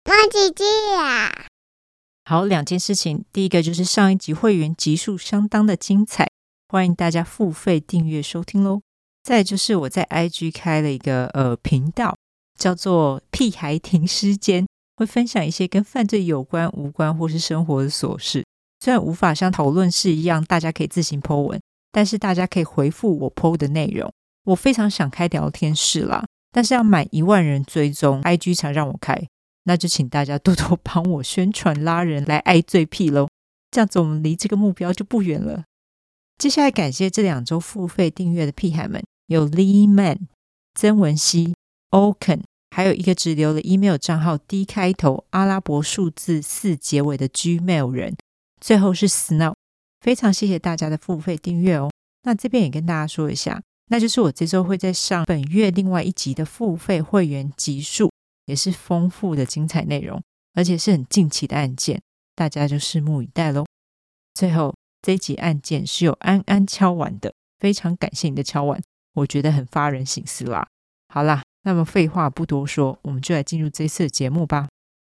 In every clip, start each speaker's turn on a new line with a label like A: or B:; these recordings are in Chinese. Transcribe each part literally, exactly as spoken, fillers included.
A: 莫姐姐啊。
B: 好，两件事情，第一个就是上一集会员集数相当的精彩，欢迎大家付费订阅收听咯。再来就是我在 I G 开了一个呃频道，叫做屁孩停尸间，会分享一些跟犯罪有关、无关或是生活的琐事。虽然无法像讨论室一样大家可以自行 po 文，但是大家可以回复我 po 的内容。我非常想开聊天室啦，但是要满一万人追踪 I G 才让我开，那就请大家多多帮我宣传拉人来爱罪癖咯，这样子我们离这个目标就不远了。接下来感谢这两周付费订阅的屁孩们，有 Lee Man、曾文熙、Oken， 还有一个只留了 email 账号 D 开头阿拉伯数字四结尾的 Gmail 人，最后是 Snow。 非常谢谢大家的付费订阅哦。那这边也跟大家说一下，那就是我这周会在上本月另外一集的付费会员集数，也是丰富的精彩内容，而且是很近期的案件，大家就拭目以待咯。最后这一集案件是有安安敲碗的，非常感谢你的敲碗，我觉得很发人省思啦。好啦，那么废话不多说，我们就来进入这次的节目吧。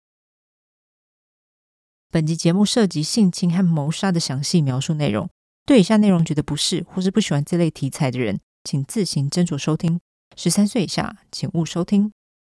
B: 本集节目涉及性侵和谋杀的详细描述内容，对以下内容觉得不适或是不喜欢这类题材的人，请自行斟酌收听，十三岁以下请勿收听。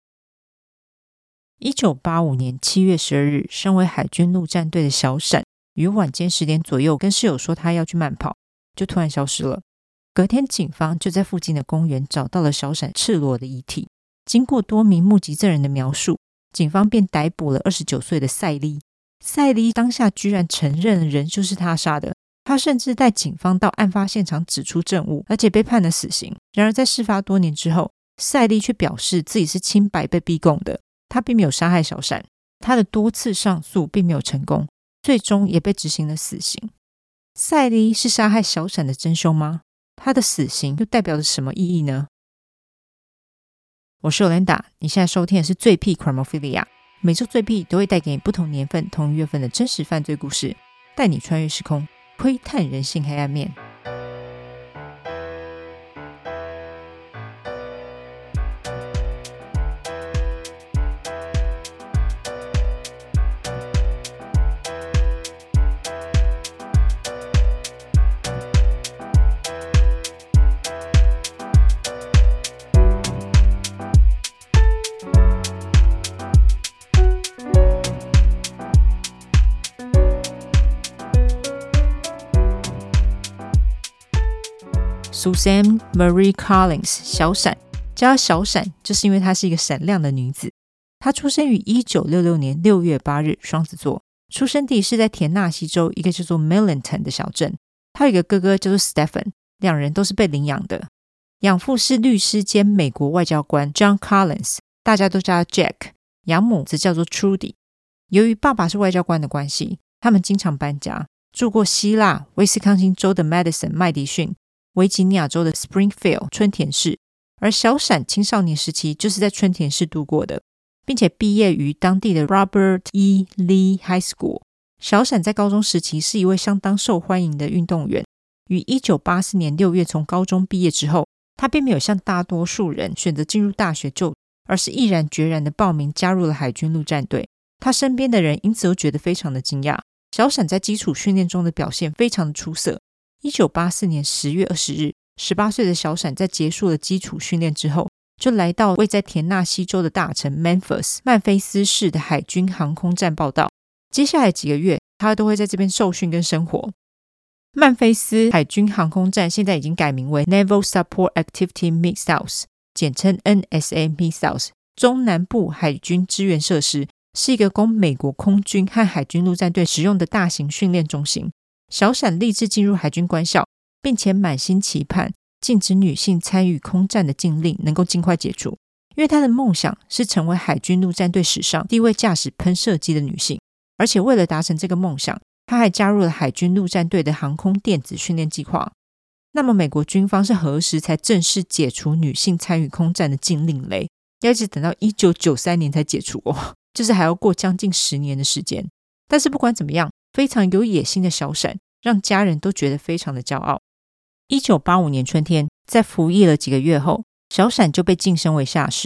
B: 一九八五年七月十二日，身为海军陆战队的小闪于晚间十点左右跟室友说他要去慢跑，就突然消失了。隔天警方就在附近的公园找到了小闪赤裸的遗体，经过多名目击证人的描述，警方便逮捕了二十九岁的赛利。赛利当下居然承认人就是他杀的，他甚至带警方到案发现场指出证物，而且被判了死刑。然而在事发多年之后，赛利却表示自己是清白被逼供的，他并没有杀害小闪，他的多次上诉并没有成功，最终也被执行了死刑。赛利是杀害小闪的真凶吗？他的死刑又代表着什么意义呢？我是 Olenda， 你现在收听的是最屁 Crimophilia， 每周最屁都会带给你不同年份同月份的真实犯罪故事，带你穿越时空，窥探人性黑暗面。Suzanne Marie Collins 小闪，叫她小闪就是因为她是一个闪亮的女子。她出生于一九六六年六月八日，双子座，出生地是在田纳西州一个叫做 Millington 的小镇。她有一个哥哥叫做 Stephen， 两人都是被领养的。养父是律师兼美国外交官 John Collins， 大家都叫他 Jack， 养母则叫做 Trudy。 由于爸爸是外交官的关系，他们经常搬家，住过希腊、威斯康星州的 Madison 麦迪逊、维吉尼亚州的 Springfield 春田市，而小闪青少年时期就是在春田市度过的，并且毕业于当地的 Robert E. Lee High School。 小闪在高中时期是一位相当受欢迎的运动员，于一九八四年六月从高中毕业之后，他并没有像大多数人选择进入大学就读，而是毅然决然的报名加入了海军陆战队。他身边的人因此都觉得非常的惊讶，小闪在基础训练中的表现非常的出色。一九八四年十月二十日，十八岁的小闪在结束了基础训练之后，就来到位在田纳西州的大城 Memphis 曼菲斯市的海军航空站报到。接下来几个月，他都会在这边受训跟生活。曼菲斯海军航空站现在已经改名为 Naval Support Activity Mid-South， 简称 N S A Mid-South， 中南部海军支援设施，是一个供美国空军和海军陆战队使用的大型训练中心。小闪立志进入海军官校，并且满心期盼禁止女性参与空战的禁令能够尽快解除，因为他的梦想是成为海军陆战队史上第一位驾驶喷射机的女性。而且为了达成这个梦想，他还加入了海军陆战队的航空电子训练计划。那么美国军方是何时才正式解除女性参与空战的禁令嘞？要一直等到一九九三年才解除哦，就是还要过将近十年的时间。但是不管怎么样，非常有野心的小闪让家人都觉得非常的骄傲。一九八五年春天，在服役了几个月后，小闪就被晋升为下士。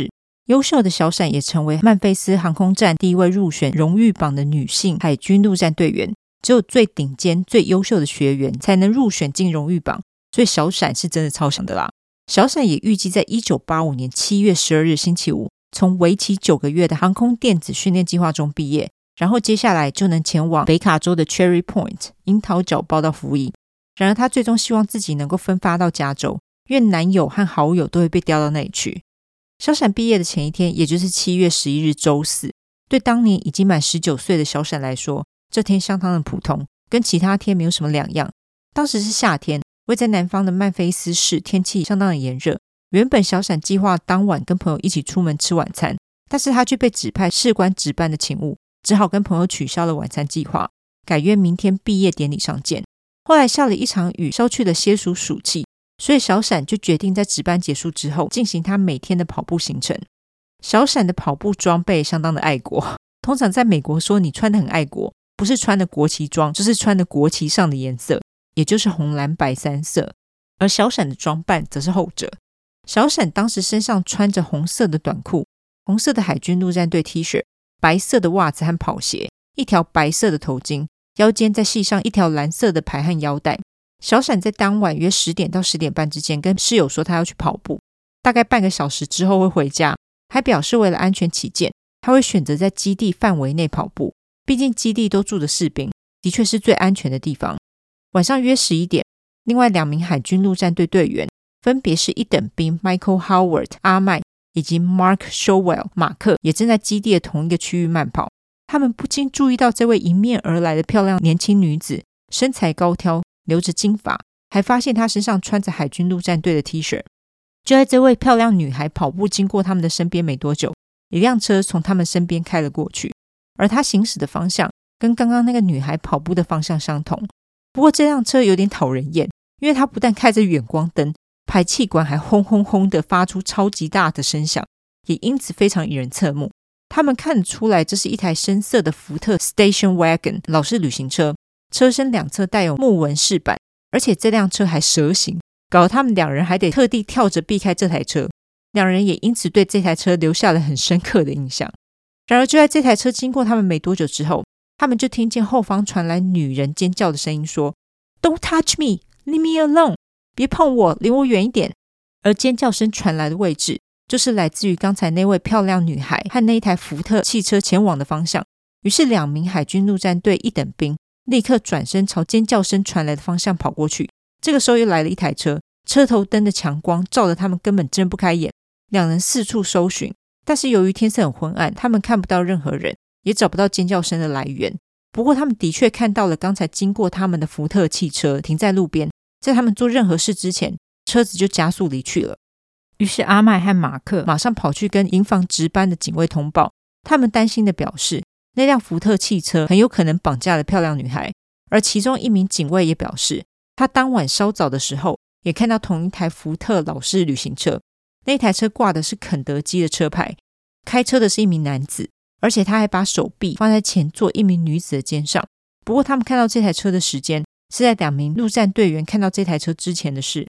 B: 优秀的小闪也成为曼菲斯航空站第一位入选荣誉榜的女性海军陆战队员，只有最顶尖最优秀的学员才能入选进荣誉榜，所以小闪是真的超强的啦。小闪也预计在一九八五年七月十二日星期五从为期九个月的航空电子训练计划中毕业，然后接下来就能前往北卡州的 Cherry Point 樱桃角报道服役。然而他最终希望自己能够分发到加州，因为男友和好友都会被调到那里去。小闪毕业的前一天，也就是七月十一日周四，对当年已经满十九岁的小闪来说，这天相当的普通，跟其他天没有什么两样。当时是夏天，位在南方的曼菲斯市天气相当的炎热。原本小闪计划当晚跟朋友一起出门吃晚餐，但是他却被指派事关值班的勤务，只好跟朋友取消了晚餐计划，改约明天毕业典礼上见。后来下了一场雨，消去了些许暑气，所以小闪就决定在值班结束之后进行他每天的跑步行程。小闪的跑步装备相当的爱国，通常在美国说你穿得很爱国，不是穿的国旗装，就是穿的国旗上的颜色，也就是红蓝白三色。而小闪的装扮则是后者。小闪当时身上穿着红色的短裤，红色的海军陆战队 T 恤，白色的袜子和跑鞋，一条白色的头巾，腰间再系上一条蓝色的排汗腰带。小闪在当晚约十点到十点半之间跟室友说他要去跑步，大概半个小时之后会回家，还表示为了安全起见，他会选择在基地范围内跑步，毕竟基地都住着士兵，的确是最安全的地方。晚上约十一点，另外两名海军陆战队队员，分别是一等兵 Michael Howard 阿麦以及 Mark Showell 马克，也正在基地的同一个区域慢跑。他们不禁注意到这位迎面而来的漂亮年轻女子，身材高挑，留着金发，还发现她身上穿着海军陆战队的 T 恤。就在这位漂亮女孩跑步经过他们的身边没多久，一辆车从他们身边开了过去，而她行驶的方向跟刚刚那个女孩跑步的方向相同。不过这辆车有点讨人厌，因为它不但开着远光灯，排气管还轰轰轰的发出超级大的声响，也因此非常引人侧目。他们看得出来这是一台深色的福特 Station Wagon 老式旅行车，车身两侧带有木纹饰板，而且这辆车还蛇形，搞得他们两人还得特地跳着避开这台车。两人也因此对这台车留下了很深刻的印象。然而就在这台车经过他们没多久之后，他们就听见后方传来女人尖叫的声音，说 Don't touch me, leave me alone， 别碰我，离我远一点。而尖叫声传来的位置就是来自于刚才那位漂亮女孩和那一台福特汽车前往的方向。于是两名海军陆战队一等兵立刻转身朝尖叫声传来的方向跑过去。这个时候又来了一台车，车头灯的强光照得他们根本睁不开眼。两人四处搜寻，但是由于天色很昏暗，他们看不到任何人，也找不到尖叫声的来源。不过他们的确看到了刚才经过他们的福特汽车停在路边，在他们做任何事之前，车子就加速离去了。于是阿麦和马克马上跑去跟营房值班的警卫通报，他们担心的表示那辆福特汽车很有可能绑架了漂亮女孩。而其中一名警卫也表示，他当晚稍早的时候也看到同一台福特老式旅行车，那台车挂的是肯德基的车牌，开车的是一名男子，而且他还把手臂放在前座一名女子的肩上。不过他们看到这台车的时间是在两名陆战队员看到这台车之前的事。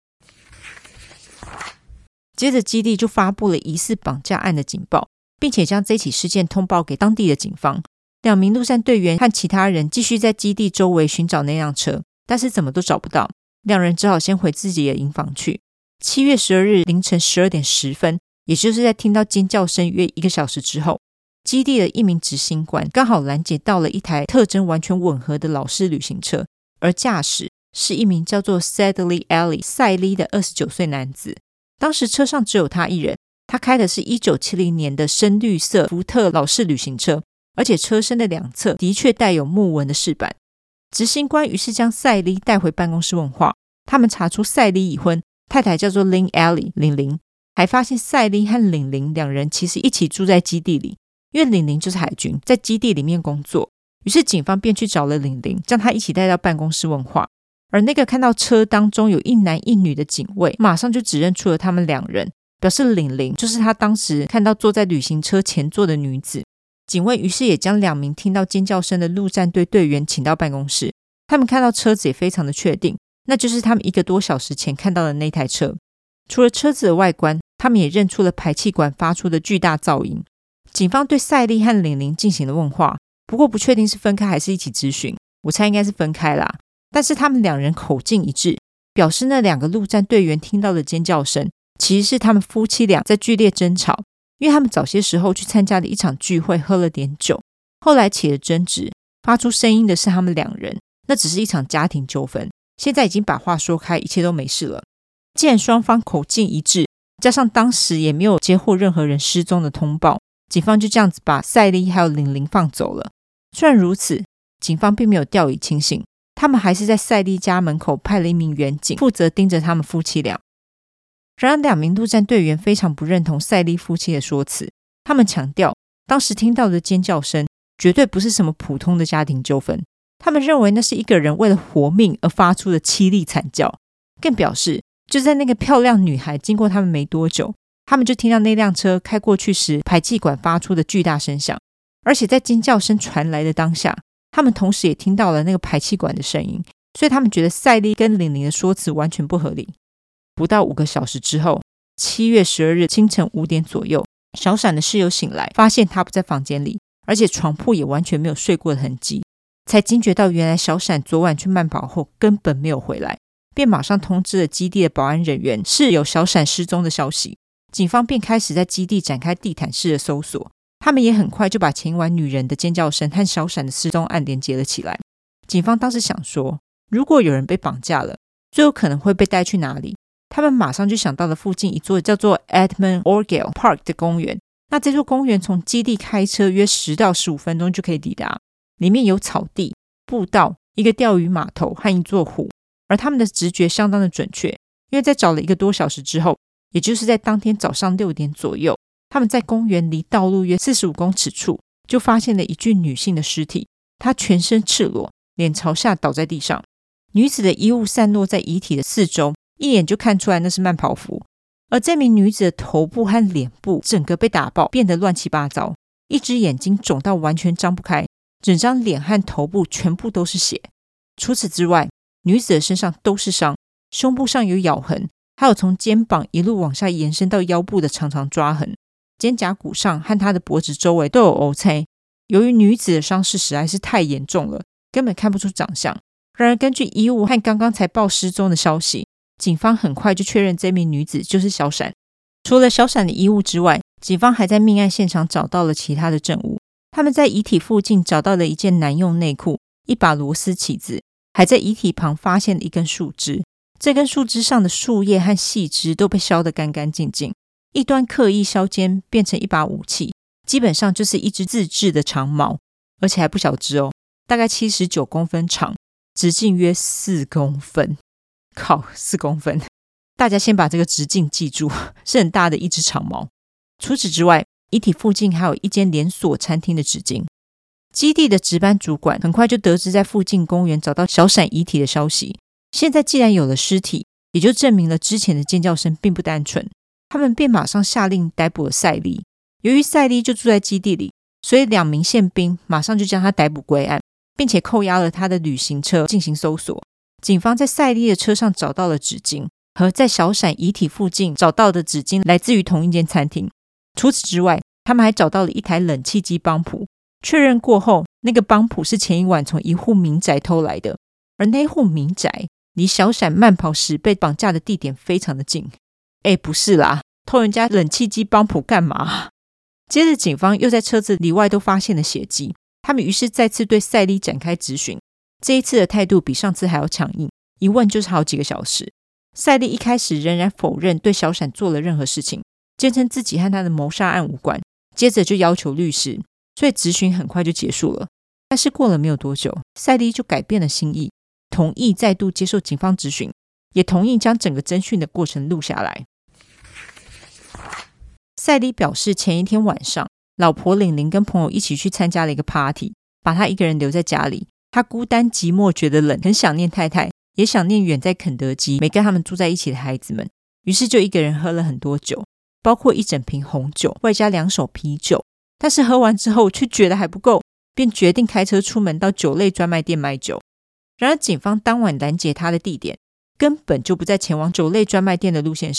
B: 接着基地就发布了疑似绑架案的警报，并且将这起事件通报给当地的警方。两名陆战队员和其他人继续在基地周围寻找那辆车，但是怎么都找不到，两人只好先回自己的营房去。七月十二日凌晨十二点十分，也就是在听到尖叫声约一个小时之后，基地的一名执行官刚好拦截到了一台特征完全吻合的老式旅行车，而驾驶是一名叫做 Sadly Alley 赛利的二十九岁男子。当时车上只有他一人，他开的是一九七零年的深绿色福特老式旅行车，而且车身的两侧的确带有木纹的饰板。执行官于是将赛利带回办公室问话，他们查出赛利已婚，太太叫做 Lynn Alley 玲玲，还发现赛利和玲玲两人其实一起住在基地里，因为玲玲就是海军，在基地里面工作。于是警方便去找了玲玲，将她一起带到办公室问话。而那个看到车当中有一男一女的警卫马上就指认出了他们两人，表示玲玲就是他当时看到坐在旅行车前座的女子。警卫于是也将两名听到尖叫声的陆战队队员请到办公室，他们看到车子也非常的确定，那就是他们一个多小时前看到的那台车。除了车子的外观， 他们也认出了排气管发出的巨大噪音。警方对赛莉和玲玲进行了问话，不过不确定是分开还是一起质询，我猜应该是分开啦。但是他们两人口径一致，表示那两个陆战队员听到的尖叫声其实是他们夫妻俩在剧烈争吵，因为他们早些时候去参加了一场聚会，喝了点酒，后来起了争执，发出声音的是他们两人，那只是一场家庭纠纷，现在已经把话说开，一切都没事了。既然双方口径一致，加上当时也没有接获任何人失踪的通报，警方就这样子把赛莉还有玲玲放走了。虽然如此，警方并没有掉以轻心，他们还是在赛莉家门口派了一名员警负责盯着他们夫妻俩。然而两名陆战队员非常不认同赛莉夫妻的说辞，他们强调当时听到的尖叫声绝对不是什么普通的家庭纠纷，他们认为那是一个人为了活命而发出的凄厉惨叫，更表示就在那个漂亮女孩经过他们没多久，他们就听到那辆车开过去时排气管发出的巨大声响，而且在尖叫声传来的当下，他们同时也听到了那个排气管的声音，所以他们觉得赛莉跟玲玲的说辞完全不合理。不到五个小时之后，七月十二日清晨五点左右，小闪的室友醒来，发现他不在房间里，而且床铺也完全没有睡过的痕迹，才惊觉到原来小闪昨晚去慢跑后根本没有回来，便马上通知了基地的保安人员是有小闪失踪的消息。警方便开始在基地展开地毯式的搜索，他们也很快就把前一晚女人的尖叫声和小闪的失踪案连接了起来。警方当时想说，如果有人被绑架了，最有可能会被带去哪里？他们马上就想到了附近一座叫做 Edmund Orgel Park 的公园，那这座公园从基地开车约十到十五分钟就可以抵达，里面有草地、步道、一个钓鱼码头和一座湖。而他们的直觉相当的准确，因为在找了一个多小时之后，也就是在当天早上六点左右，他们在公园离道路约四十五公尺处就发现了一具女性的尸体，她全身赤裸，脸朝下倒在地上，女子的衣物散落在遗体的四周，一眼就看出来那是慢跑服。而这名女子的头部和脸部整个被打爆，变得乱七八糟，一只眼睛肿到完全张不开，整张脸和头部全部都是血。除此之外，女子的身上都是伤，胸部上有咬痕，还有从肩膀一路往下延伸到腰部的长长抓痕，肩胛骨上和她的脖子周围都有凹陷。由于女子的伤势实在是太严重了，根本看不出长相。然而根据衣物和刚刚才报失踪的消息，警方很快就确认这名女子就是小闪。除了小闪的衣物之外，警方还在命案现场找到了其他的证物。他们在遗体附近找到了一件男用内裤、一把螺丝起子，还在遗体旁发现了一根树枝，这根树枝上的树叶和细枝都被削得干干净净，一端刻意削尖变成一把武器，基本上就是一支自制的长矛，而且还不小支哦，大概七十九公分长，直径约四公分。靠，四公分！大家先把这个直径记住，是很大的一支长矛。除此之外，遗体附近还有一间连锁餐厅的纸巾。基地的值班主管很快就得知在附近公园找到小闪遗体的消息。现在既然有了尸体，也就证明了之前的尖叫声并不单纯。他们便马上下令逮捕了赛莉。由于赛莉就住在基地里，所以两名宪兵马上就将他逮捕归案，并且扣押了他的旅行车进行搜索。警方在赛莉的车上找到了纸巾，和在小闪遗体附近找到的纸巾来自于同一间餐厅。除此之外，他们还找到了一台冷气机帮谱，确认过后，那个帮谱是前一晚从一户民宅偷来的，而那户民宅离小闪慢跑时被绑架的地点非常的近。诶，不是啦，偷人家冷气机帮谱干嘛？接着警方又在车子里外都发现了血迹，他们于是再次对赛莉展开质询。这一次的态度比上次还要强硬，一问就是好几个小时。赛莉一开始仍然否认对小闪做了任何事情，坚称自己和他的谋杀案无关，接着就要求律师，所以质询很快就结束了。但是过了没有多久，赛莉就改变了心意，同意再度接受警方质询，也同意将整个侦讯的过程录下来。赛莉表示前一天晚上，老婆玲玲跟朋友一起去参加了一个 party， 把她一个人留在家里。她孤单寂寞，觉得冷，很想念太太，也想念远在肯德基没跟他们住在一起的孩子们，于是就一个人喝了很多酒，包括一整瓶红酒外加两手啤酒。但是喝完之后却觉得还不够，便决定开车出门到酒类专卖店买酒。然而警方当晚拦截他的地点根本就不在前往酒类专卖店的路线上，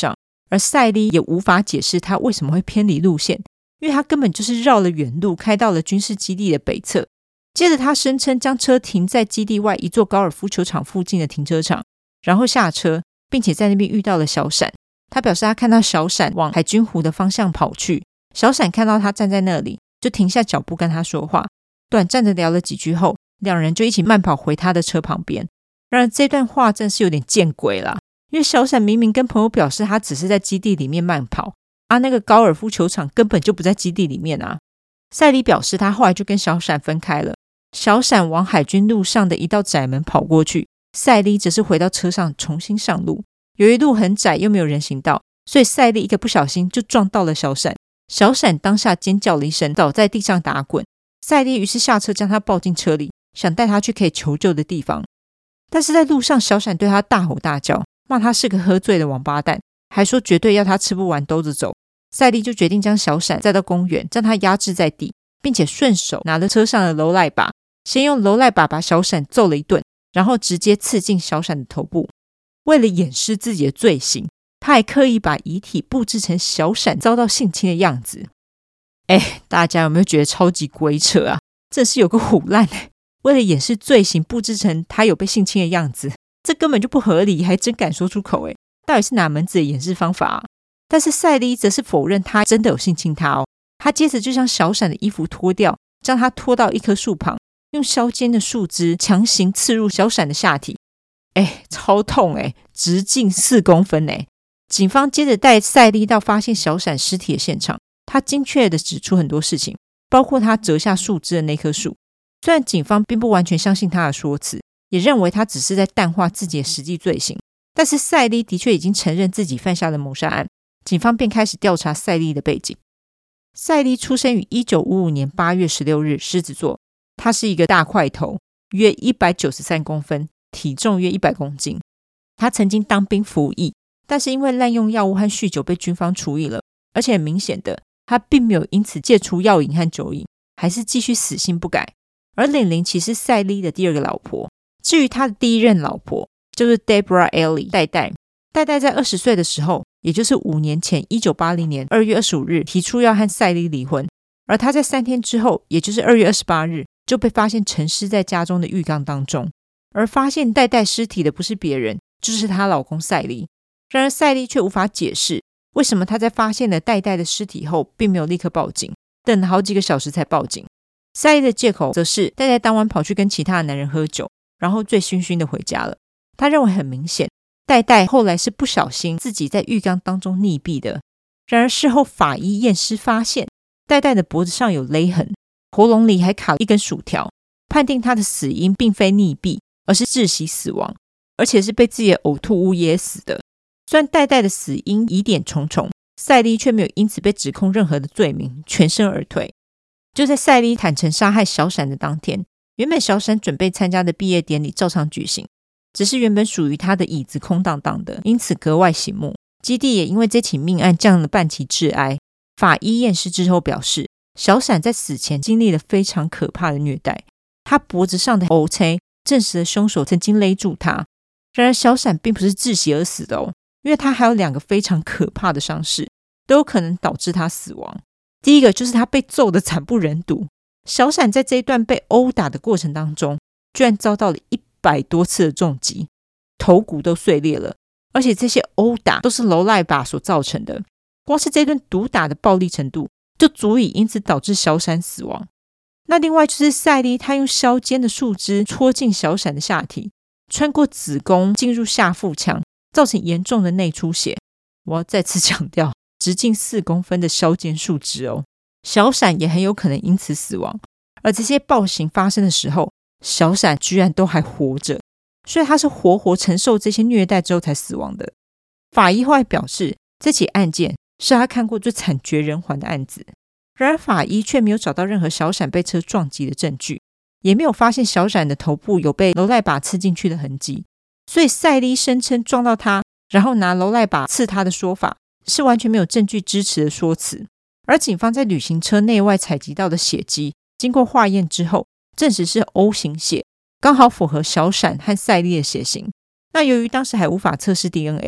B: 而赛利也无法解释他为什么会偏离路线，因为他根本就是绕了远路开到了军事基地的北侧。接着他声称将车停在基地外一座高尔夫球场附近的停车场，然后下车，并且在那边遇到了小闪。他表示他看到小闪往海军湖的方向跑去，小闪看到他站在那里，就停下脚步跟他说话。短暂的聊了几句后，两人就一起慢跑回他的车旁边。然而这段话真是有点见鬼啦，因为小闪明明跟朋友表示他只是在基地里面慢跑啊，那个高尔夫球场根本就不在基地里面啊。赛利表示他后来就跟小闪分开了，小闪往海军路上的一道窄门跑过去，赛利则是回到车上重新上路。由于路很窄又没有人行道，所以赛利一个不小心就撞到了小闪，小闪当下尖叫了一声，倒在地上打滚。赛利于是下车将他抱进车里，想带他去可以求救的地方。但是在路上，小闪对他大吼大叫，骂他是个喝醉的王八蛋，还说绝对要他吃不完兜着走。赛利就决定将小闪载到公园，将他压制在地，并且顺手拿了车上的楼赖把，先用楼赖把把小闪揍了一顿，然后直接刺进小闪的头部。为了掩饰自己的罪行，他还刻意把遗体布置成小闪遭到性侵的样子。哎，大家有没有觉得超级鬼扯啊？真是有个唬烂欸，为了掩饰罪行布置成他有被性侵的样子，这根本就不合理，还真敢说出口欸，到底是哪门子的掩饰方法啊？但是赛利则是否认他真的有性侵他哦。他接着就将小闪的衣服脱掉，将他拖到一棵树旁，用削尖的树枝强行刺入小闪的下体。哎，超痛哎，直径四公分哎！警方接着带赛利到发现小闪尸体的现场，他精确地指出很多事情，包括他折下树枝的那棵树。虽然警方并不完全相信他的说辞，也认为他只是在淡化自己的实际罪行，但是赛利的确已经承认自己犯下了谋杀案，警方便开始调查赛利的背景。赛利出生于一九五五年八月十六日，狮子座。他是一个大块头，约一百九十三公分，体重约一百公斤。他曾经当兵服役，但是因为滥用药物和酗酒被军方处以了，而且很明显的，他并没有因此戒除药瘾和酒瘾，还是继续死性不改。而玲玲其实是赛利的第二个老婆。至于他的第一任老婆就是 Deborah Ellie 代代。代代在二十岁的时候，也就是五年前一九八零年二月二十五日提出要和赛利离婚，而他在三天之后，也就是二月二十八日就被发现沉尸在家中的浴缸当中。而发现代代尸体的不是别人，就是她老公赛利。然而赛利却无法解释为什么她在发现了代代的尸体后并没有立刻报警，等了好几个小时才报警。赛利的借口则是代代当晚跑去跟其他的男人喝酒，然后醉醺醺的回家了。他认为很明显，代代后来是不小心自己在浴缸当中溺毙的。然而事后法医验尸发现，代代的脖子上有勒痕，喉咙里还卡了一根薯条，判定他的死因并非溺毙，而是窒息死亡，而且是被自己的呕吐物噎死的。虽然代代的死因疑点重重，赛利却没有因此被指控任何的罪名，全身而退。就在赛利坦诚杀害小闪的当天，原本小闪准备参加的毕业典礼照常举行，只是原本属于他的椅子空荡荡的，因此格外醒目。基地也因为这起命案降了半旗致哀。法医验尸之后表示，小闪在死前经历了非常可怕的虐待，他脖子上的黑青证实了凶手曾经勒住他。然而小闪并不是窒息而死的哦，因为他还有两个非常可怕的伤势，都有可能导致他死亡。第一个就是他被揍得惨不忍睹，小闪在这一段被殴打的过程当中，居然遭到了一百多次的重击，头骨都碎裂了，而且这些殴打都是楼赖把所造成的。光是这顿毒打的暴力程度，就足以因此导致小闪死亡。那另外就是赛利，他用削尖的树枝戳进小闪的下体，穿过子宫进入下腹腔，造成严重的内出血。我要再次强调，直径四公分的削尖树枝哦，小闪也很有可能因此死亡。而这些暴行发生的时候，小闪居然都还活着，所以他是活活承受这些虐待之后才死亡的。法医后来表示，这起案件是他看过最惨绝人寰的案子。然而法医却没有找到任何小闪被车撞击的证据，也没有发现小闪的头部有被楼赖把刺进去的痕迹，所以赛利声称撞到他，然后拿楼赖把刺他的说法是完全没有证据支持的说辞。而警方在旅行车内外采集到的血迹，经过化验之后证实是 O 型血，刚好符合小闪和赛利的血型。那由于当时还无法测试 D N A，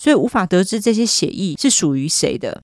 B: 所以无法得知这些血液是属于谁的。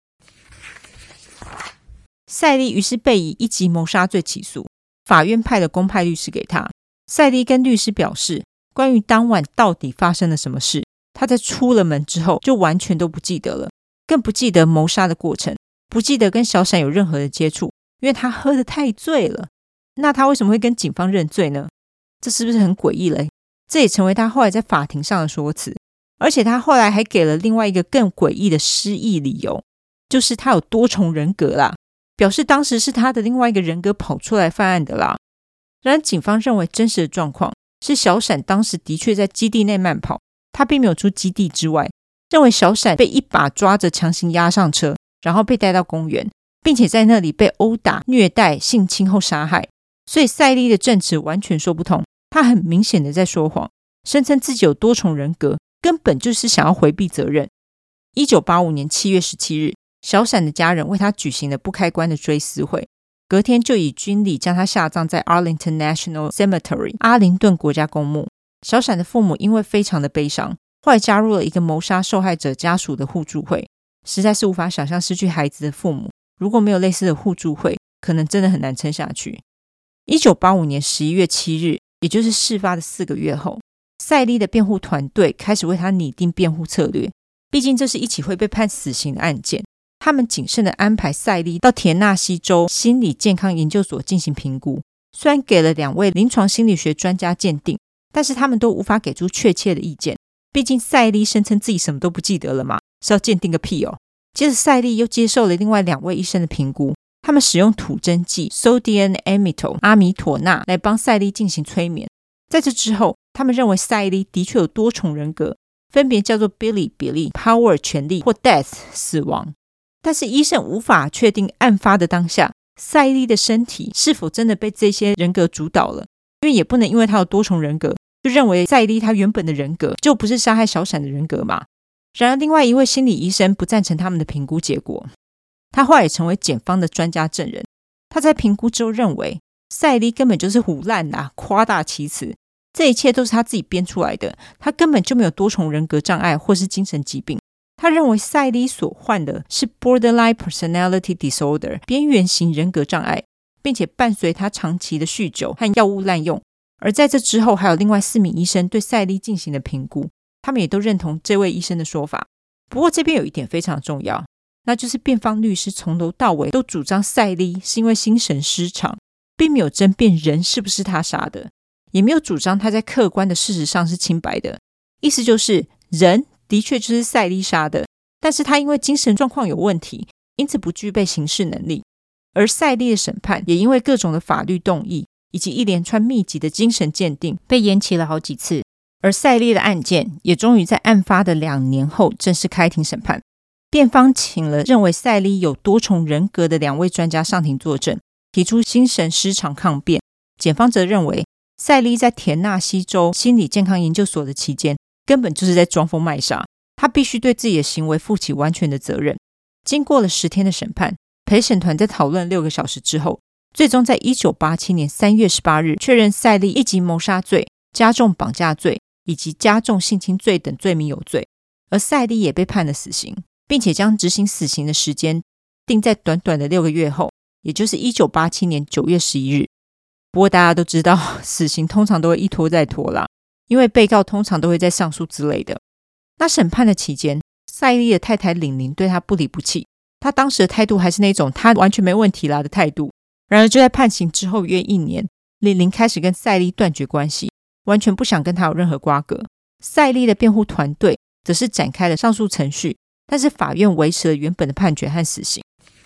B: 赛莉于是被以一级谋杀罪起诉，法院派了公派律师给他。赛莉跟律师表示，关于当晚到底发生了什么事，他在出了门之后就完全都不记得了，更不记得谋杀的过程，不记得跟小闪有任何的接触，因为他喝得太醉了。那他为什么会跟警方认罪呢？这是不是很诡异了？这也成为他后来在法庭上的说辞。而且他后来还给了另外一个更诡异的失忆理由，就是他有多重人格啦，表示当时是他的另外一个人格跑出来犯案的啦。然而警方认为真实的状况是小闪当时的确在基地内慢跑，他并没有出基地之外，认为小闪被一把抓着强行押上车，然后被带到公园，并且在那里被殴打、虐待、性侵后杀害。所以赛莉的证词完全说不通，他很明显的在说谎，声称自己有多重人格，根本就是想要回避责任。一九八五年七月十七日，小闪的家人为他举行了不开棺的追思会，隔天就以军礼将他下葬在 Arlington National Cemetery 阿灵顿国家公墓。小闪的父母因为非常的悲伤，后来加入了一个谋杀受害者家属的互助会。实在是无法想象失去孩子的父母如果没有类似的互助会，可能真的很难撑下去。一九八五年十一月七日，也就是事发的四个月后，赛莉的辩护团队开始为他拟定辩护策略，毕竟这是一起会被判死刑的案件。他们谨慎地安排赛莉到田纳西州心理健康研究所进行评估，虽然给了两位临床心理学专家鉴定，但是他们都无法给出确切的意见，毕竟赛莉声称自己什么都不记得了嘛，是要鉴定个屁哦。接着赛莉又接受了另外两位医生的评估，他们使用吐真剂 sodium amytal 阿米妥钠来帮赛莉进行催眠。在这之后，他们认为赛莉的确有多重人格，分别叫做 Billy 比利、Power 权力或 Death 死亡。但是医生无法确定案发的当下赛莉的身体是否真的被这些人格主导了，因为也不能因为他有多重人格就认为赛莉他原本的人格就不是杀害小闪的人格嘛。然而另外一位心理医生不赞成他们的评估结果，他后来也成为检方的专家证人。他在评估之后认为赛莉根本就是唬烂啦，夸大其词，这一切都是他自己编出来的，他根本就没有多重人格障碍或是精神疾病。他认为赛莉所患的是 borderline personality disorder 边缘型人格障碍，并且伴随他长期的酗酒和药物滥用。而在这之后还有另外四名医生对赛莉进行了评估，他们也都认同这位医生的说法。不过这边有一点非常重要，那就是辩方律师从头到尾都主张赛莉是因为精神失常，并没有争辩人是不是他杀的，也没有主张他在客观的事实上是清白的。意思就是人的确就是赛莉杀的，但是他因为精神状况有问题，因此不具备刑事能力。而赛莉的审判也因为各种的法律动议以及一连串密集的精神鉴定被延期了好几次，而赛莉的案件也终于在案发的两年后正式开庭审判。辩方请了认为赛莉有多重人格的两位专家上庭作证，提出精神失常抗辩。检方则认为赛莉在田纳西州心理健康研究所的期间根本就是在装疯卖傻，他必须对自己的行为负起完全的责任。经过了十天的审判，陪审团在讨论六个小时之后，最终在一九八七年三月十八日确认赛莉一级谋杀罪、加重绑架罪以及加重性侵罪等罪名有罪，而赛莉也被判了死刑，并且将执行死刑的时间定在短短的六个月后，也就是一九八七年九月十一日。不过大家都知道死刑通常都会一拖再拖啦，因为被告通常都会在上诉之类的。那审判的期间，赛莉的太太玲玲对他不离不弃，他当时的态度还是那种他完全没问题啦的态度。然而就在判刑之后约一年，玲玲开始跟赛莉断绝关系，完全不想跟他有任何瓜葛。赛莉的辩护团队则是展开了上诉程序，但是法院维持了原本的判决和死刑。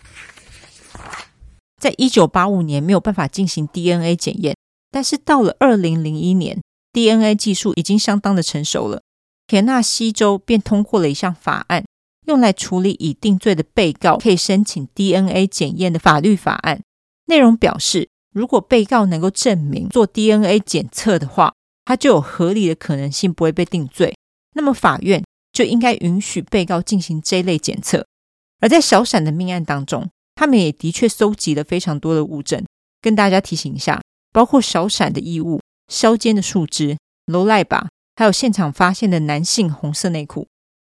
B: 在一九八五年没有办法进行 D N A 检验，但是到了二零零一年 D N A 技术已经相当的成熟了，田纳西州便通过了一项法案，用来处理已定罪的被告可以申请 D N A 检验的法律法案。内容表示，如果被告能够证明做 D N A 检测的话，他就有合理的可能性不会被定罪，那么法院就应该允许被告进行这类检测。而在小闪的命案当中，他们也的确搜集了非常多的物证，跟大家提醒一下，包括小闪的衣物、削尖的树枝、楼赖把，还有现场发现的男性红色内裤。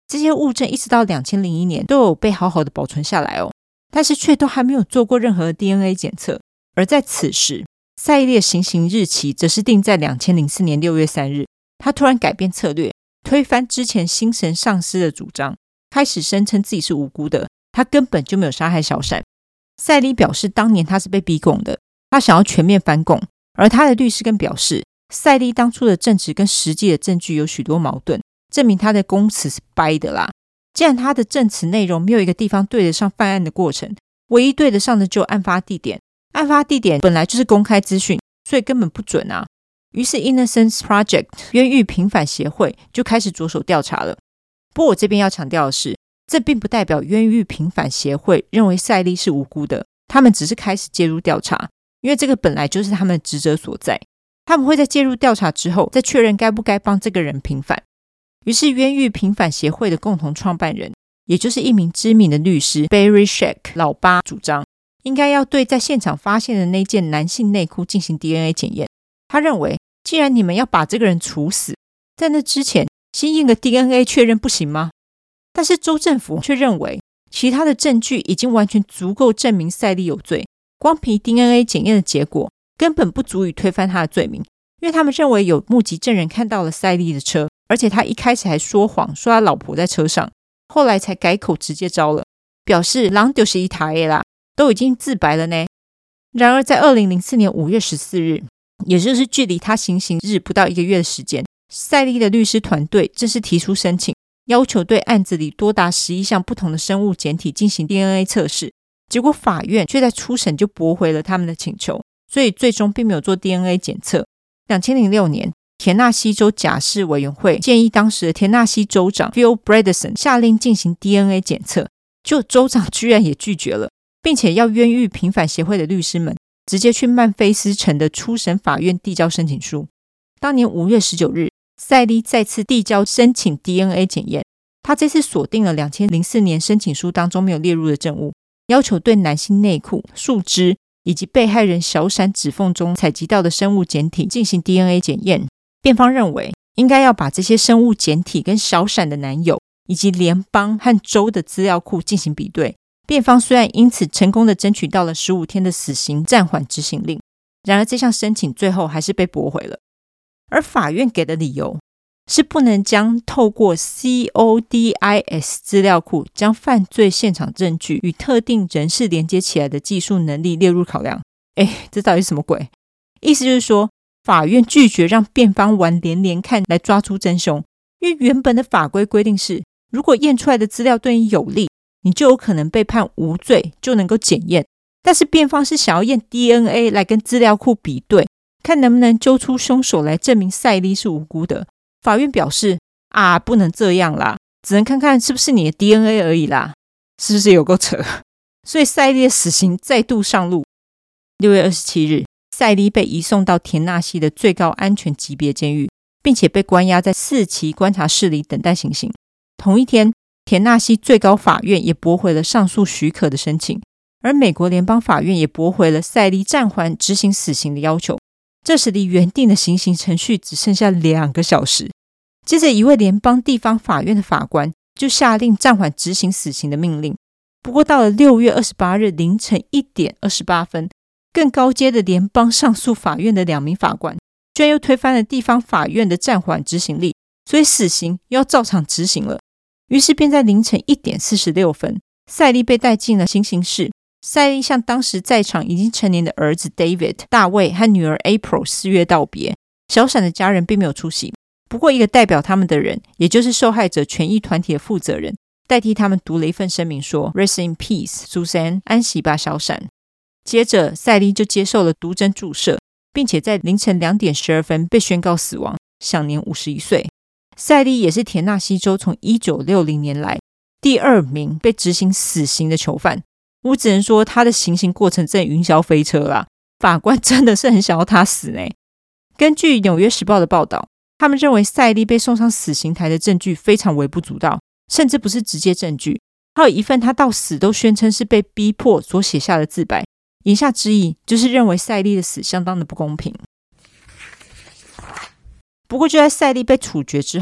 B: 这些物证一直到二零零一年都有被好好的保存下来哦，但是却都还没有做过任何 D N A 检测。而在此时，赛利的行刑日期则是定在二零零四年六月三日。他突然改变策略，推翻之前心神丧失的主张，开始声称自己是无辜的，他根本就没有杀害小闪。赛利表示当年他是被逼供的，他想要全面翻供，而他的律师更表示，赛利当初的证词跟实际的证据有许多矛盾，证明他的供词是掰的啦。既然他的证词内容没有一个地方对得上犯案的过程，唯一对得上的就案发地点，案发地点本来就是公开资讯，所以根本不准啊。于是 Innocence Project 冤狱平反协会就开始着手调查了。不过我这边要强调的是，这并不代表冤狱平反协会认为赛利是无辜的，他们只是开始介入调查，因为这个本来就是他们的职责所在。他们会在介入调查之后再确认该不该帮这个人平反。于是冤狱平反协会的共同创办人，也就是一名知名的律师 Barry Scheck 老八主张，应该要对在现场发现的那件男性内裤进行 D N A 检验。他认为既然你们要把这个人处死，在那之前先验个 D N A 确认不行吗？但是州政府却认为其他的证据已经完全足够证明赛利有罪，光凭 D N A 检验的结果根本不足以推翻他的罪名，因为他们认为有目击证人看到了赛利的车，而且他一开始还说谎说他老婆在车上，后来才改口直接招了，表示人就是一台的啦，都已经自白了呢。然而在二零零四年五月十四日，也就是距离他行刑日不到一个月的时间，赛利的律师团队正式提出申请，要求对案子里多达十一项不同的生物检体进行 D N A 测试。结果法院却在初审就驳回了他们的请求，所以最终并没有做 D N A 检测。二零零六年，田纳西州假释委员会建议当时的田纳西州长 Phil Bredesen 下令进行 D N A 检测，就州长居然也拒绝了，并且要冤狱平反协会的律师们直接去曼菲斯城的初审法院递交申请书。当年五月十九日，赛利再次递交申请 D N A 检验，他这次锁定了二零零四年申请书当中没有列入的证物，要求对男性内裤、树枝以及被害人小闪指缝中采集到的生物检体进行 D N A 检验。辩方认为应该要把这些生物检体跟小闪的男友以及联邦和州的资料库进行比对。辩方虽然因此成功的争取到了十五天的死刑暂缓执行令，然而这项申请最后还是被驳回了。而法院给的理由是不能将透过 C O D I S 资料库将犯罪现场证据与特定人士连接起来的技术能力列入考量。诶，这到底是什么鬼？意思就是说，法院拒绝让辩方玩连连看来抓出真凶，因为原本的法规规定是，如果验出来的资料对你有利，你就有可能被判无罪，就能够检验。但是辩方是想要验 D N A 来跟资料库比对，看能不能揪出凶手来证明赛利是无辜的。法院表示啊，不能这样啦，只能看看是不是你的 D N A 而已啦，是不是有够扯？所以赛利的死刑再度上路。六月二十七日，赛利被移送到田纳西的最高安全级别监狱，并且被关押在四期观察室里等待行刑。同一天，田纳西最高法院也驳回了上诉许可的申请，而美国联邦法院也驳回了赛利暂缓执行死刑的要求。这时离原定的行刑程序只剩下两个小时。接着一位联邦地方法院的法官就下令暂缓执行死刑的命令。不过到了六月二十八日凌晨一点二十八分，更高阶的联邦上诉法院的两名法官居然又推翻了地方法院的暂缓执行令，所以死刑又要照常执行了。于是便在凌晨一点四十六分，赛利被带进了行刑室。赛利向当时在场已经成年的儿子 David 大卫和女儿 April 四月道别。小闪的家人并没有出席，不过一个代表他们的人，也就是受害者权益团体的负责人，代替他们读了一份声明说 Rest in peace Susan， 安息吧小闪。接着赛利就接受了毒针注射，并且在凌晨两点十二分被宣告死亡，享年五十一岁。赛利也是田纳西州从一九六零年来第二名被执行死刑的囚犯。我只能说他的行刑过程真的云霄飞车啦，法官真的是很想要他死呢。根据纽约时报的报道，他们认为赛利被送上死刑台的证据非常微不足道，甚至不是直接证据，还有一份他到死都宣称是被逼迫所写下的自白，言下之意就是认为赛利的死相当的不公平。不过就在赛利被处决之后，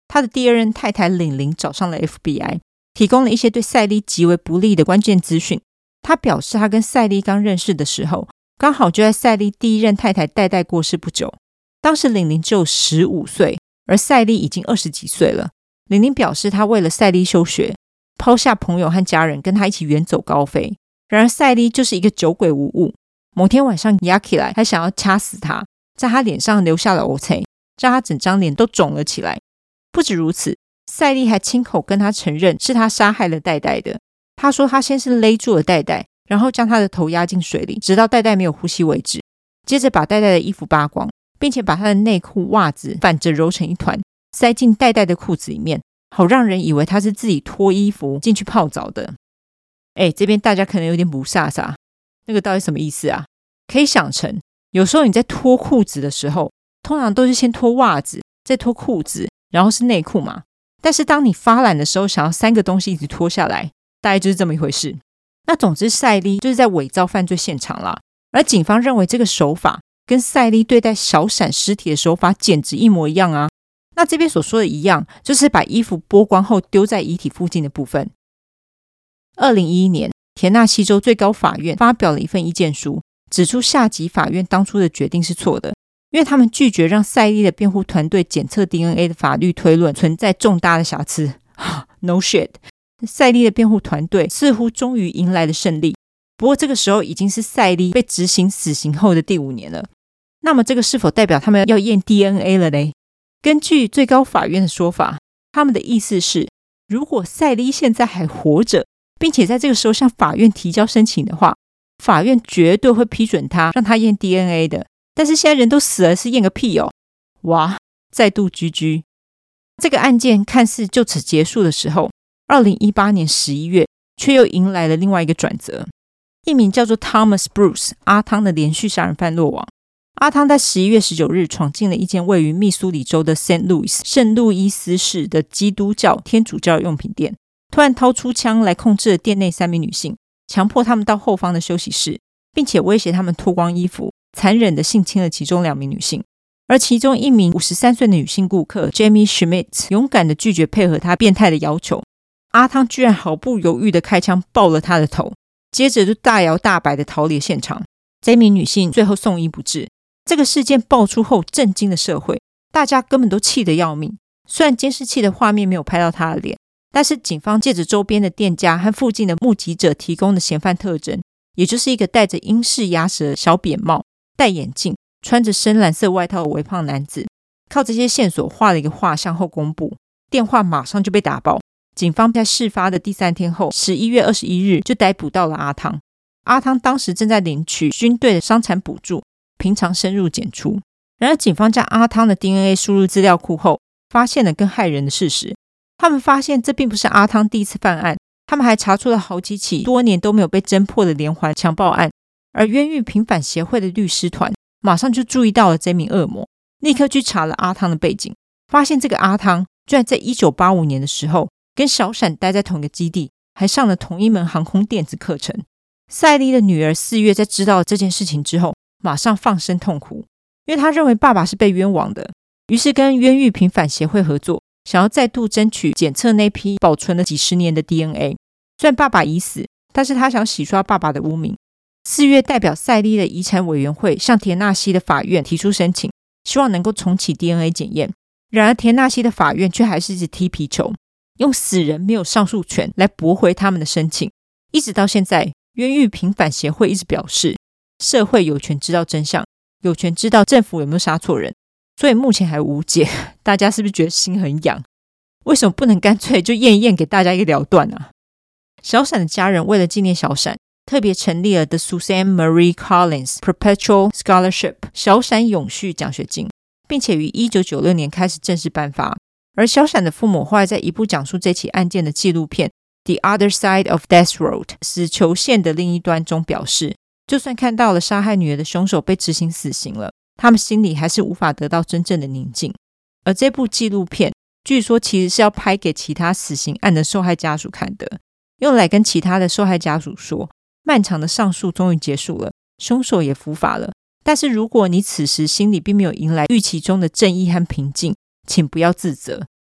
B: 他的第二任太太领玲找上了 F B I， 提供了一些对赛莉极为不利的关键资讯。他表示他跟赛莉刚认识的时候，刚好就在赛莉第一任太太代代过世不久，当时领玲只有十五岁，而赛莉已经二十几岁了。领玲表示他为了赛莉休学，抛下朋友和家人跟他一起远走高飞。然而赛莉就是一个酒鬼无误，某天晚上压起来还想要掐死他，在他脸上留下了黑青，让他整张脸都肿了起来。不止如此，赛莉还亲口跟他承认是他杀害了代代的。他说他先是勒住了代代，然后将他的头压进水里，直到代代没有呼吸为止，接着把代代的衣服扒光，并且把他的内裤袜子反着揉成一团，塞进代代的裤子里面，好让人以为他是自己脱衣服进去泡澡的。哎，这边大家可能有点不飒飒，那个到底什么意思啊？可以想成，有时候你在脱裤子的时候，通常都是先脱袜子，再脱裤子，然后是内裤嘛。但是当你发懒的时候，想要三个东西一直脱下来，大概就是这么一回事。那总之赛莉就是在伪造犯罪现场啦，而警方认为这个手法跟赛莉对待小闪尸体的手法简直一模一样啊。那这边所说的一样，就是把衣服剥光后丢在遗体附近的部分。二零一一年，田纳西州最高法院发表了一份意见书，指出下级法院当初的决定是错的，因为他们拒绝让赛莉的辩护团队检测 D N A 的法律推论存在重大的瑕疵。No shit， 赛莉的辩护团队似乎终于迎来了胜利，不过这个时候已经是赛莉被执行死刑后的第五年了。那么这个是否代表他们要验 D N A 了呢？根据最高法院的说法，他们的意思是，如果赛莉现在还活着，并且在这个时候向法院提交申请的话，法院绝对会批准他让他验 D N A 的。但是现在人都死了，是验个屁哦！哇，再度 G G。 这个案件看似就此结束的时候，二零一八年十一月却又迎来了另外一个转折。一名叫做 Thomas Bruce 阿汤的连续杀人犯落网。阿汤在十一月十九日闯进了一间位于密苏里州的 Saint Louis 圣路易斯市的基督教天主教用品店，突然掏出枪来控制了店内三名女性，强迫她们到后方的休息室，并且威胁她们脱光衣服，残忍地性侵了其中两名女性。而其中一名五十三岁的女性顾客 Jamie Schmidt 勇敢地拒绝配合他变态的要求，阿汤居然毫不犹豫地开枪爆了她的头，接着就大摇大摆地逃离现场。这名女性最后送医不治。这个事件爆出后震惊了社会，大家根本都气得要命。虽然监视器的画面没有拍到她的脸，但是警方借着周边的店家和附近的目击者提供的嫌犯特征，也就是一个戴着英式鸭舌小扁帽、戴眼镜、穿着深蓝色外套的微胖男子，靠这些线索画了一个画像后公布，电话马上就被打爆。警方在事发的第三天后，十一月二十一日就逮捕到了阿汤。阿汤当时正在领取军队的伤残补助，平常深入检出。然而警方将阿汤的 D N A 输入资料库后，发现了更骇人的事实。他们发现这并不是阿汤第一次犯案，他们还查出了好几起多年都没有被侦破的连环强暴案。而冤狱平反协会的律师团马上就注意到了这名恶魔，立刻去查了阿汤的背景，发现这个阿汤居然在一九八五年的时候跟小闪待在同一个基地，还上了同一门航空电子课程。赛莉的女儿四月在知道这件事情之后，马上放声痛哭，因为她认为爸爸是被冤枉的，于是跟冤狱平反协会合作，想要再度争取检测那批保存了几十年的 D N A。 虽然爸爸已死，但是他想洗刷爸爸的污名。四月代表赛莉的遗产委员会向田纳西的法院提出申请，希望能够重启 D N A 检验。然而田纳西的法院却还是一直踢皮球，用死人没有上诉权来驳回他们的申请。一直到现在，冤狱平反协会一直表示，社会有权知道真相，有权知道政府有没有杀错人，所以目前还无解。大家是不是觉得心很痒？为什么不能干脆就验一验，给大家一个了断啊？小闪的家人为了纪念小闪，特别成立了 The Suzanne Marie Collins Perpetual Scholarship 小闪永续奖学金，并且于一九九六年开始正式颁发。而小闪的父母后来在一部讲述这起案件的纪录片 The Other Side of Death Road 死囚线的另一端中表示，就算看到了杀害女儿的凶手被执行死刑了，他们心里还是无法得到真正的宁静。而这部纪录片据说其实是要拍给其他死刑案的受害家属看的，用来跟其他的受害家属说，漫长的上诉终于结束了，凶手也伏法了，但是如果你此时心里并没有迎来预期中的正义和平静，请不要自责，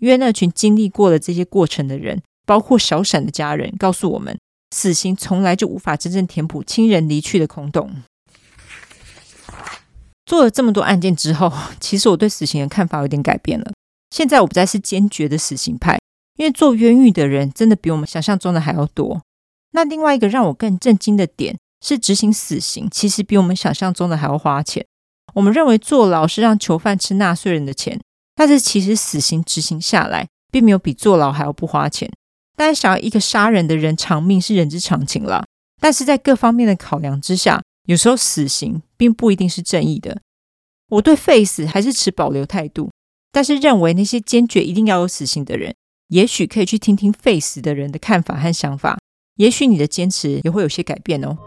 B: 因为那群经历过了这些过程的人，包括小闪的家人，告诉我们死刑从来就无法真正填补亲人离去的空洞。做了这么多案件之后，其实我对死刑的看法有点改变了。现在我不再是坚决的死刑派，因为做冤狱的人真的比我们想象中的还要多。那另外一个让我更震惊的点是，执行死刑其实比我们想象中的还要花钱。我们认为坐牢是让囚犯吃纳税人的钱，但是其实死刑执行下来并没有比坐牢还要不花钱。当然想要一个杀人的人偿命是人之常情啦，但是在各方面的考量之下，有时候死刑并不一定是正义的。我对废死还是持保留态度，但是认为那些坚决一定要有死刑的人，也许可以去听听废死的人的看法和想法，也许你的坚持也会有些改变哦。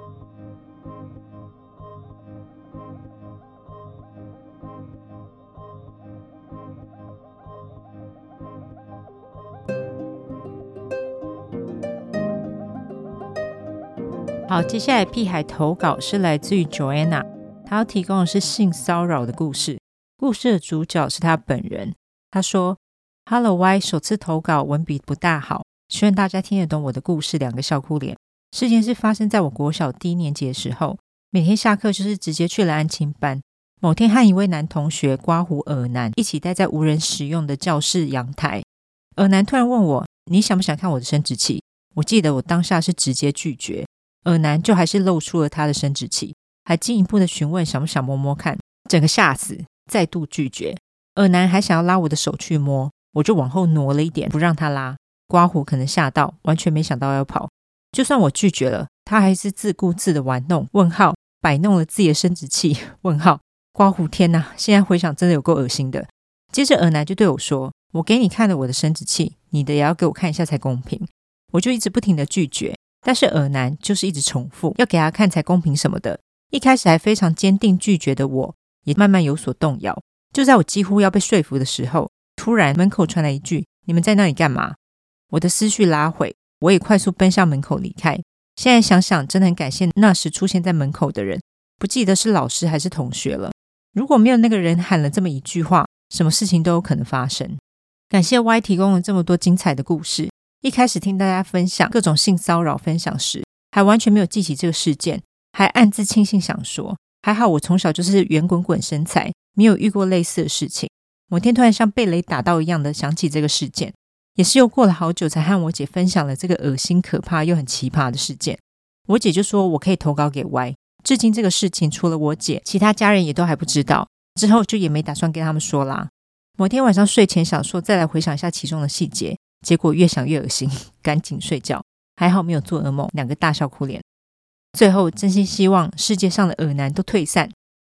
B: 好，接下来屁孩投稿是来自于 Joanna， 她要提供的是性骚扰的故事，故事的主角是她本人。她说 Hello Y， 首次投稿，文笔不大好，希望大家听得懂我的故事，两个笑哭脸。事件是发生在我国小低年级的时候，每天下课就是直接去了安亲班。某天和一位男同学刮胡耳男一起待在无人使用的教室阳台，耳男突然问我，你想不想看我的生殖器？我记得我当下是直接拒绝，耳男就还是露出了他的生殖器，还进一步的询问想不想摸摸看，整个吓死，再度拒绝。耳男还想要拉我的手去摸，我就往后挪了一点，不让他拉。刮胡可能吓到，完全没想到要跑。就算我拒绝了，他还是自顾自的玩弄，问号，摆弄了自己的生殖器，问号。刮胡，天哪，现在回想真的有够恶心的。接着耳男就对我说，我给你看了我的生殖器，你的也要给我看一下才公平。我就一直不停的拒绝，但是耳男就是一直重复要给他看才公平什么的。一开始还非常坚定拒绝的我，也慢慢有所动摇。就在我几乎要被说服的时候，突然门口传来一句，你们在那里干嘛？我的思绪拉回，我也快速奔向门口离开。现在想想真的很感谢那时出现在门口的人，不记得是老师还是同学了。如果没有那个人喊了这么一句话，什么事情都有可能发生。感谢 Y 提供了这么多精彩的故事。一开始听大家分享各种性骚扰分享时，还完全没有记起这个事件，还暗自庆幸想说，还好我从小就是圆滚滚身材，没有遇过类似的事情。某天突然像被雷打到一样的想起这个事件，也是又过了好久才和我姐分享了这个恶心可怕又很奇葩的事件。我姐就说我可以投稿给 Y， 至今这个事情除了我姐，其他家人也都还不知道，之后就也没打算跟他们说啦。某天晚上睡前想说再来回想一下其中的细节，结果越想越恶心，赶紧睡觉，还好没有做噩梦，两个大笑哭脸。最后真心希望世界上的恶男都退散。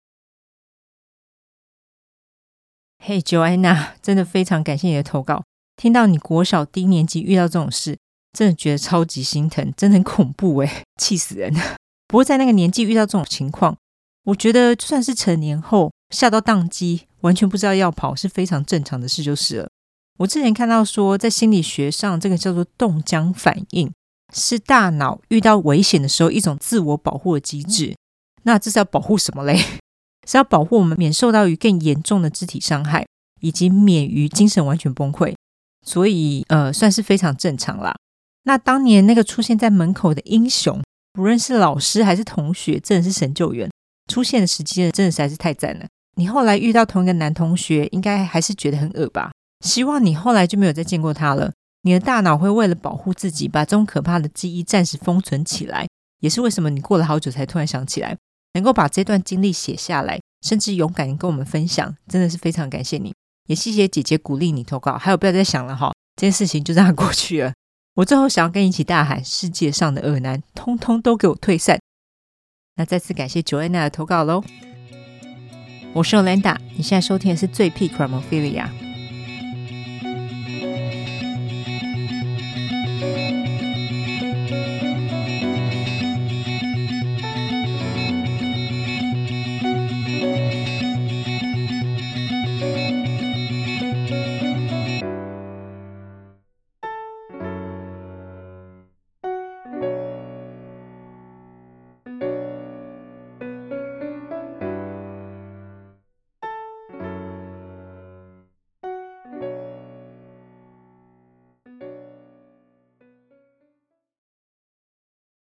B: 嘿、hey, Joanna， 真的非常感谢你的投稿，听到你国小低年级遇到这种事，真的觉得超级心疼，真的很恐怖耶，气死人。不过在那个年纪遇到这种情况，我觉得就算是成年后吓到宕机，完全不知道要跑，是非常正常的事就是了。我之前看到说，在心理学上这个叫做冻僵反应，是大脑遇到危险的时候一种自我保护的机制。那这是要保护什么嘞？是要保护我们免受到于更严重的肢体伤害，以及免于精神完全崩溃。所以呃，算是非常正常啦。那当年那个出现在门口的英雄，不论是老师还是同学，真的是神救援，出现的时机真的实在是太赞了。你后来遇到同一个男同学，应该还是觉得很恶吧？希望你后来就没有再见过他了。你的大脑会为了保护自己，把这种可怕的记忆暂时封存起来，也是为什么你过了好久才突然想起来，能够把这段经历写下来，甚至勇敢跟我们分享，真的是非常感谢你。也谢谢姐姐鼓励你投稿，还有不要再想了哈，这件事情就这样过去了。我最后想要跟你一起大喊，世界上的恶男通通都给我退散。那再次感谢 Joanna 的投稿咯。我是 Olanda， 你现在收听的是最屁 Crimophilia。